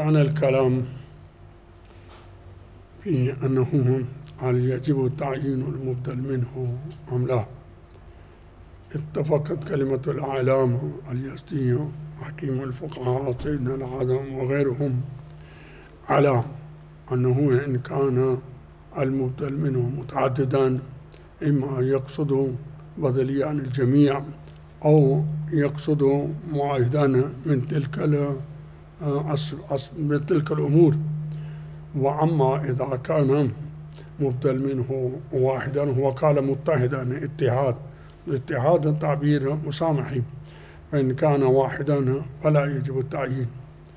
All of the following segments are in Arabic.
كان الكلام في أنه هل يجب تعيين المبدل منه أم لا، اتفقت كلمة الأعلام اليزدية حكيم الفقهاء سيدنا العظم وغيرهم على أنه إن كان المبدل منه متعددا إما يقصد بدليا عن الجميع أو يقصد معاهدا من تلك الأمور. وأما إذا كان مبدل منه واحدا، هو قال متحدا اتحاد، الاتحاد تعبير مسامحي، فإن كان واحدا فلا يجب التعيين.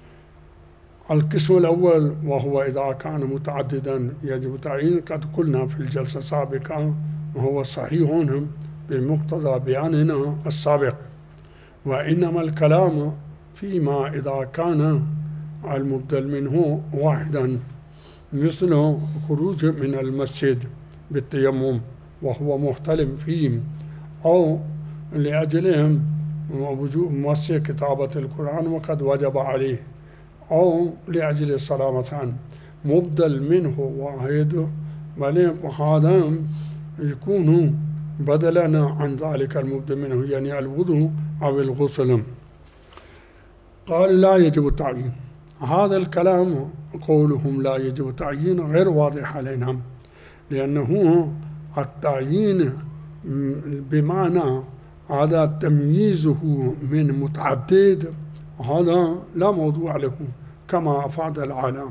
القسم الأول وهو إذا كان متعددا يجب التعيين، قد قلنا في الجلسة السابقة وهو صحيح بمقتضى بياننا السابق، وإنما الكلام فيما إذا كان المبدل منه واحدا، مثل خروج من المسجد بالتيمم وهو محتلم فيه، أو لأجلهم وجوب مس كتابة القرآن وقد وجب عليه، أو لأجل السلامة عنه. مبدل منه واحد بل هذا يكون بدلا عن ذلك المبدل منه، يعني الوضوء أو الغسل. قال لا يجب التعيين. هذا الكلام قولهم لا يجب التعيين غير واضح علينا، لأنه التعيين بمعنى هذا تمييزه من متعدد، هذا لا موضوع له كما أفاد العالم،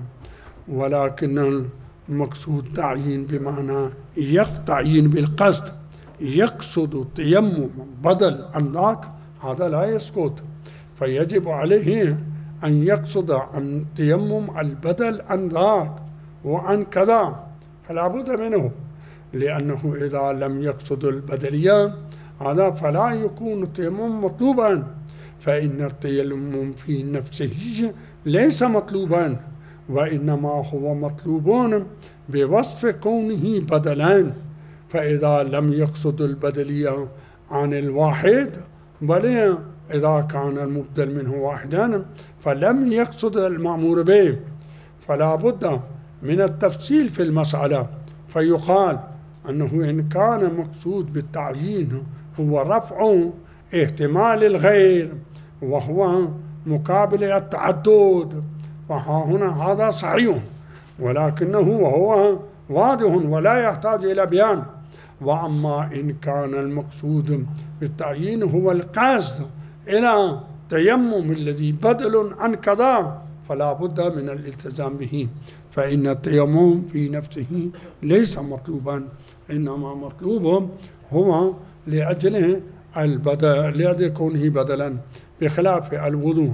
ولكن المقصود تعيين بمعنى تعيين بالقصد، يقصد التيمم بدل عن ذاك، هذا لا يسقط، فيجب عليه أن يقصد عن التيمم البدل عن ذاك وعن كذا، فلا بد منه، لأنه إذا لم يقصد البدلية هذا فلا يكون التيمم مطلوبا، فإن التيمم في نفسه ليس مطلوبا، وإنما هو مطلوب بوصف كونه بدلان. فإذا لم يقصد البدلية عن الواحد، بل إذا كان المبدل منه واحدا فلم يقصد المأمور به، فلا بد من التفصيل في المسألة، فيقال أنه إن كان مقصود بالتعيين هو رفع احتمال الغير وهو مقابل التعدد، فها هنا هذا صحيح، ولكنه وهو واضح ولا يحتاج إلى بيان. وأما إن كان المقصود بالتعيين هو القصد إلى تيمم الذي بدل عن كذا، فلا بد من الالتزام به، فإن التيمم في نفسه ليس مطلوبا، إنما مطلوب هو لأجله البدل، لأجل كونه بدلا، بخلاف الوضوء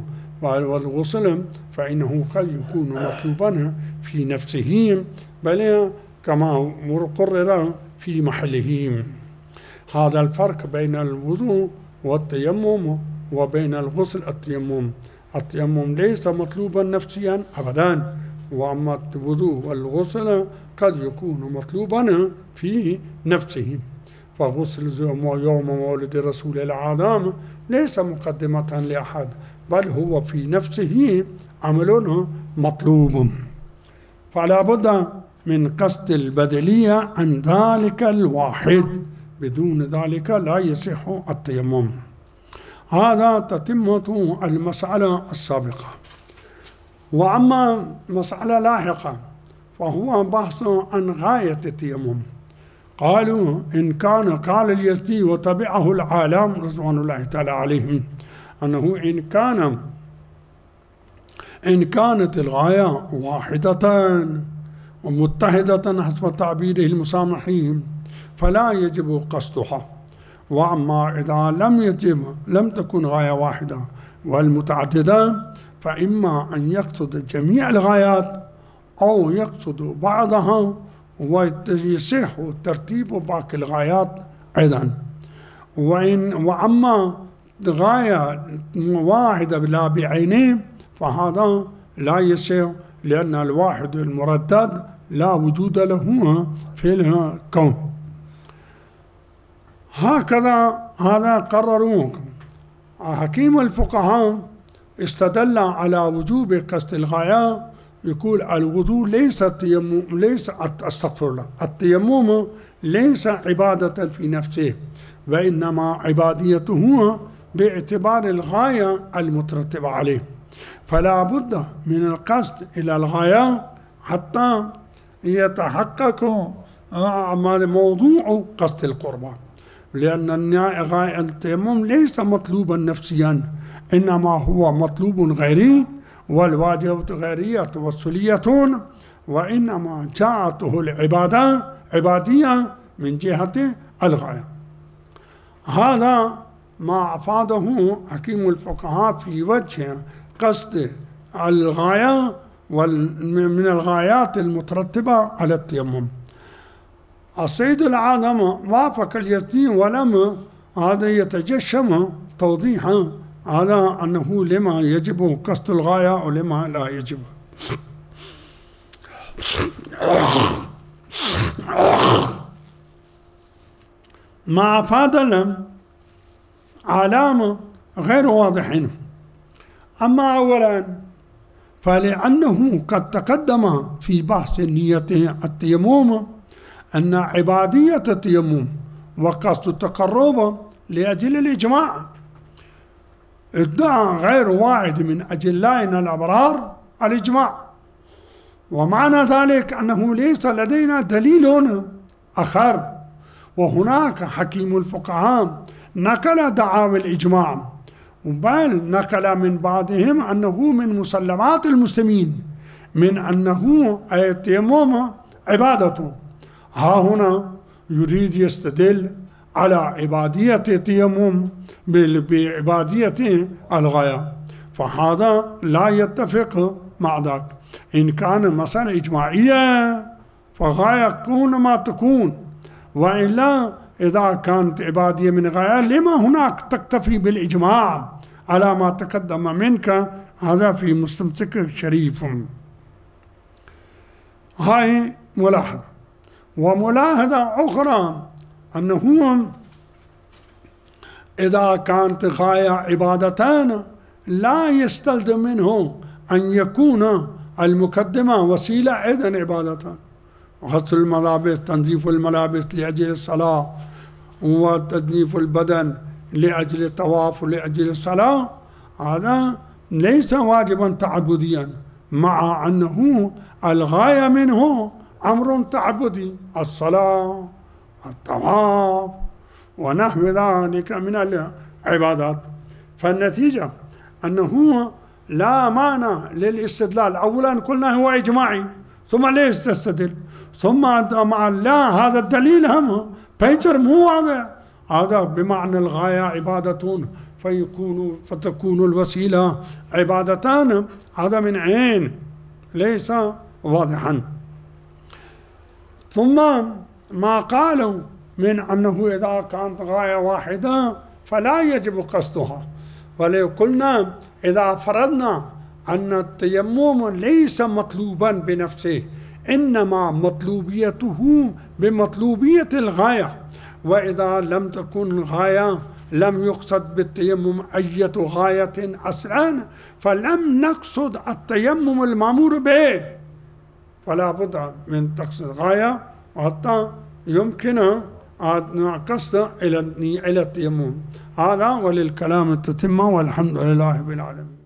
والغسل فإنه قد يكون مطلوبا في نفسه، بل كما قرر في محله. هذا الفرق بين الوضوء والتيمم وبين الغسل. التيمم ليس مطلوبا نفسيا أبدا، وأما الوضوء والغسل قد يكون مطلوبا في نفسه. فغسل يوم مولد رسول العالم ليس مقدمة لأحد، بل هو في نفسه عمل مطلوب، فلا بد من قصد البدلية عن ذلك الواحد، بدون ذلك لا يصح التيمم. هذا تتمة المسألة السابقة. وأما مسألة لاحقة فهو بحث عن غاية التيمم. قالوا إن كان، قال اليزدي وتبعه العالم رضوان الله تعالى عليهم، أنه إن كانت الغاية واحدة ومتحدة حسب تعبيره المسامحين فلا يجب قصدها. وأما إذا لم تكن غاية واحدة والمتعددة، فإما أن يقصد جميع الغايات أو يقصد بعضها، ويصح ترتيب باقي الغايات أيضا. وأما غاية واحدة لا بعينه فهذا لا يصح، لأن الواحد المردد لا وجود له في الكون. هكذا هذا قرروه حكيم الفقهاء استدل على وجوب قصد الغاية، يقول الوضوء ليس التيمم، ليس استغفر الله، التيمم ليس عبادة في نفسه، وإنما عباديته باعتبار الغاية المترتبة عليه، فلا بد من القصد إلى الغاية حتى يتحقق موضوع قصد القربان، لأن التيمم ليس مطلوبا نفسيا، إنما هو مطلوب غيري، والواجبات غيرية توسلية، وإنما جاءته العبادة عبادية من جهة الغاية. هذا ما أفاده حكيم الفقهاء في وجه قصد الغاية من الغايات المترتبة على التيمم. السيد العالم وافق اليقين ولم هذا يتجشم توضيحا على أنه لما يجب قصد الغاية ولما لا يجب. ما أفاد لم علامة غير واضحين. أما أولا فلأنه قد تقدم في بحث نية التيمم أن عبادية التيمم وقصد التقرب لأجل الإجماع، ادعى غير واحد من أجلائنا الأبرار الإجماع، ومعنى ذلك أنه ليس لدينا دليل آخر. وهناك حكيم الفقهاء نقل دعاوى الإجماع، بل نقل من بعضهم أنه من مسلمات المسلمين من أنه التيمم عبادة. ها هنا يريد يستدل على عبادية التيمم بعبادية الغاية، فهذا لا يتفق مع ذاك. إن كان مسألة إجماعية فغاية تكون ما تكون، وإلا إذا كانت عبادية من غاية لما هناك تكتفي بالإجماع على ما تقدم منك؟ هذا في مستمسك شريف. هاي ملاحظة. وملاحظة أخرى أنه إذا كانت غاية عبادتان لا يستلزم منه أن يكون المقدمة وسيلة أيضا عبادتان، غسل الملابس، تنظيف الملابس لأجل الصلاة، وتنظيف البدن لأجل الطواف ولأجل الصلاة، هذا ليس واجبا تعبديا، مع أنه الغاية منه أمر تعبدي، الصلاة الطواف ونحو ذلك من العبادات. فالنتيجة أنه لا مانع للاستدلال. أولا قلنا هو إجماعي، ثم ليش تستدل، ثم مع لا هذا الدليل هم بيتر مو واضح، هذا بمعنى الغاية عبادة فتكون الوسيلة عبادتان، هذا من عين ليس واضحا. ثم ما قالوا من أنه إذا كانت غاية واحدة فلا يجب قصدها، ولو قلنا إذا فرضنا أن التيمم ليس مطلوبا بنفسه، إنما مطلوبيته بمطلوبية الغاية، وإذا لم تكن الغاية لم يقصد بالتيمم أي غاية أصلا، فلم نقصد التيمم المأمور به، فلا بد من تقصد غاية حتى يمكن قصد إلى التيمم. هذا وللكلام التتمة، والحمد لله رب العالمين.